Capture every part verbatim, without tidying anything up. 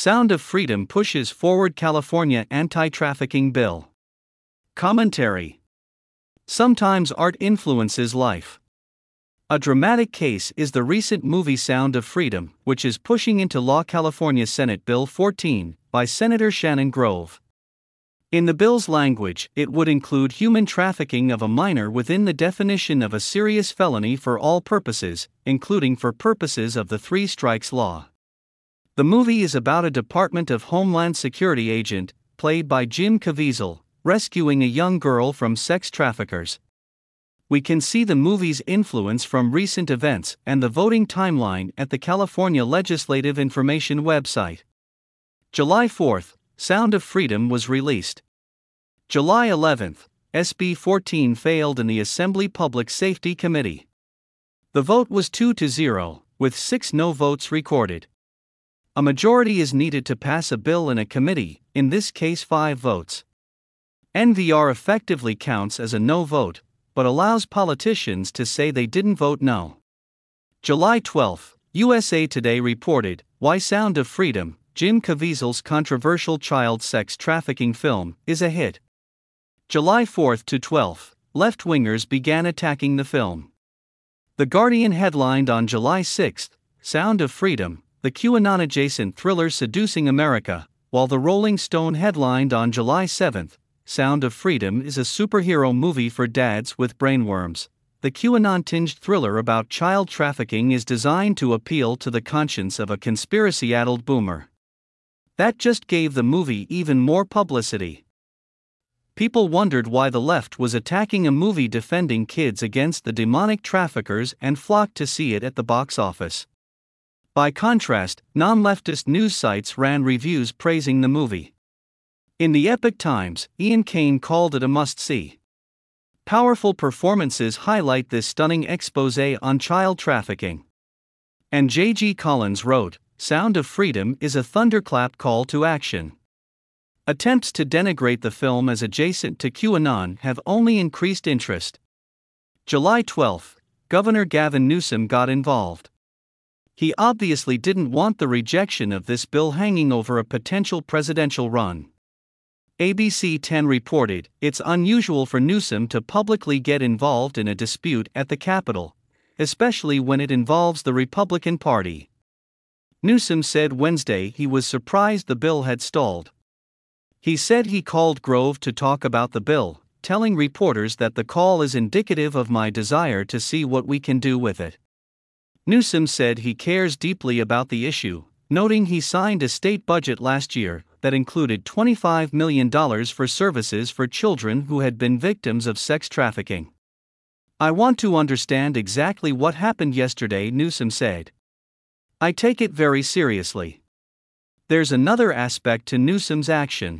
Sound of Freedom pushes forward California anti-trafficking bill. Commentary. Sometimes art influences life. A dramatic case is the recent movie Sound of Freedom, which is pushing into law California Senate Bill fourteen, by Senator Shannon Grove. In the bill's language, it would include human trafficking of a minor within the definition of a serious felony for all purposes, including for purposes of the Three Strikes Law. The movie is about a Department of Homeland Security agent, played by Jim Caviezel, rescuing a young girl from sex traffickers. We can see the movie's influence from recent events and the voting timeline at the California Legislative Information website. July fourth, Sound of Freedom was released. July eleventh, S B fourteen failed in the Assembly Public Safety Committee. The vote was two to zero, with six no votes recorded. A majority is needed to pass a bill in a committee, in this case five votes. N V R effectively counts as a no vote, but allows politicians to say they didn't vote no. July twelfth, U S A Today reported, Why Sound of Freedom, Jim Caviezel's controversial child sex trafficking film, is a hit. July fourth to twelfth, left-wingers began attacking the film. The Guardian headlined on July sixth, Sound of Freedom, the QAnon-adjacent thriller seducing America, while the Rolling Stone headlined on July seventh, Sound of Freedom is a superhero movie for dads with brainworms. The QAnon-tinged thriller about child trafficking is designed to appeal to the conscience of a conspiracy-addled boomer. That just gave the movie even more publicity. People wondered why the left was attacking a movie defending kids against the demonic traffickers and flocked to see it at the box office. By contrast, non-leftist news sites ran reviews praising the movie. In the Epoch Times, Ian Cain called it a must-see. Powerful performances highlight this stunning exposé on child trafficking. And J G Collins wrote, Sound of Freedom is a thunderclap call to action. Attempts to denigrate the film as adjacent to QAnon have only increased interest. July twelfth, Governor Gavin Newsom got involved. He obviously didn't want the rejection of this bill hanging over a potential presidential run. A B C ten reported, it's unusual for Newsom to publicly get involved in a dispute at the Capitol, especially when it involves the Republican Party. Newsom said Wednesday he was surprised the bill had stalled. He said he called Grove to talk about the bill, telling reporters that the call is indicative of my desire to see what we can do with it. Newsom said he cares deeply about the issue, noting he signed a state budget last year that included twenty-five million dollars for services for children who had been victims of sex trafficking. I want to understand exactly what happened yesterday, Newsom said. I take it very seriously. There's another aspect to Newsom's action.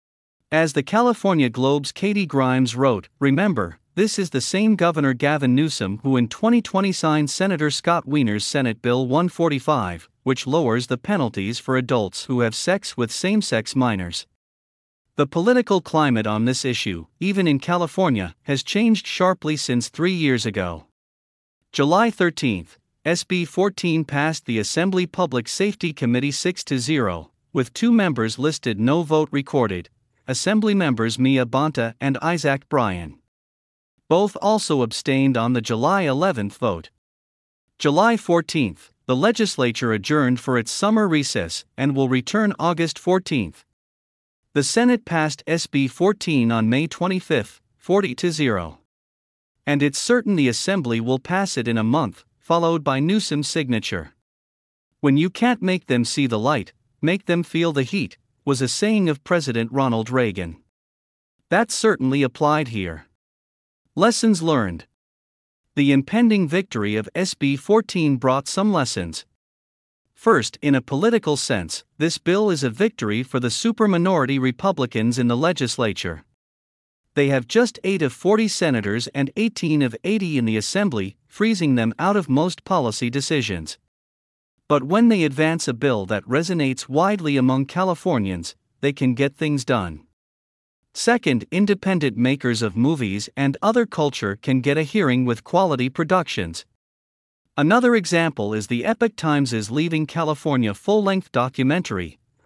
As the California Globe's Katie Grimes wrote, remember, this is the same Governor Gavin Newsom who in twenty twenty signed Senator Scott Wiener's Senate Bill one forty-five, which lowers the penalties for adults who have sex with same-sex minors. The political climate on this issue, even in California, has changed sharply since three years ago. July thirteenth, S B fourteen passed the Assembly Public Safety Committee six to zero, with two members listed no vote recorded, Assembly members Mia Bonta and Isaac Bryan. Both also abstained on the July eleventh vote. July fourteenth, the legislature adjourned for its summer recess and will return August fourteenth. The Senate passed S B fourteen on May twenty-fifth, forty to zero. And it's certain the Assembly will pass it in a month, followed by Newsom's signature. When you can't make them see the light, make them feel the heat, was a saying of President Ronald Reagan. That certainly applied here. Lessons learned. The impending victory of S B fourteen brought some lessons. First, in a political sense, this bill is a victory for the superminority Republicans in the legislature. They have just eight of forty senators and eighteen of eighty in the Assembly, freezing them out of most policy decisions. But when they advance a bill that resonates widely among Californians, they can get things done. Second, independent makers of movies and other culture can get a hearing with quality productions. Another example is the Epoch Times' Leaving California full-length documentary,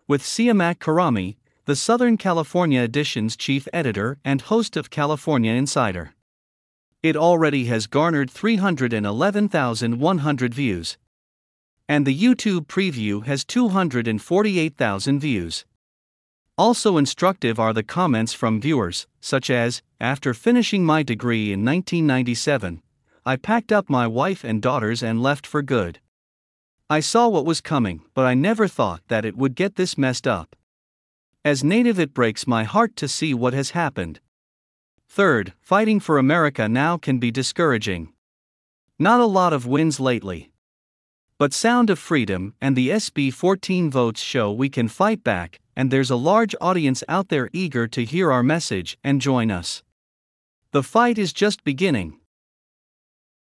with Siamak Karami, the Southern California edition's chief editor and host of California Insider. It already has garnered three hundred eleven thousand one hundred views. And the YouTube preview has two hundred forty-eight thousand views. Also instructive are the comments from viewers, such as, "After finishing my degree in nineteen ninety-seven, I packed up my wife and daughters and left for good. I saw what was coming, but I never thought that it would get this messed up. As native, it breaks my heart to see what has happened." Third, fighting for America now can be discouraging. Not a lot of wins lately. But Sound of Freedom and the S B fourteen votes show we can fight back, and there's a large audience out there eager to hear our message and join us. The fight is just beginning.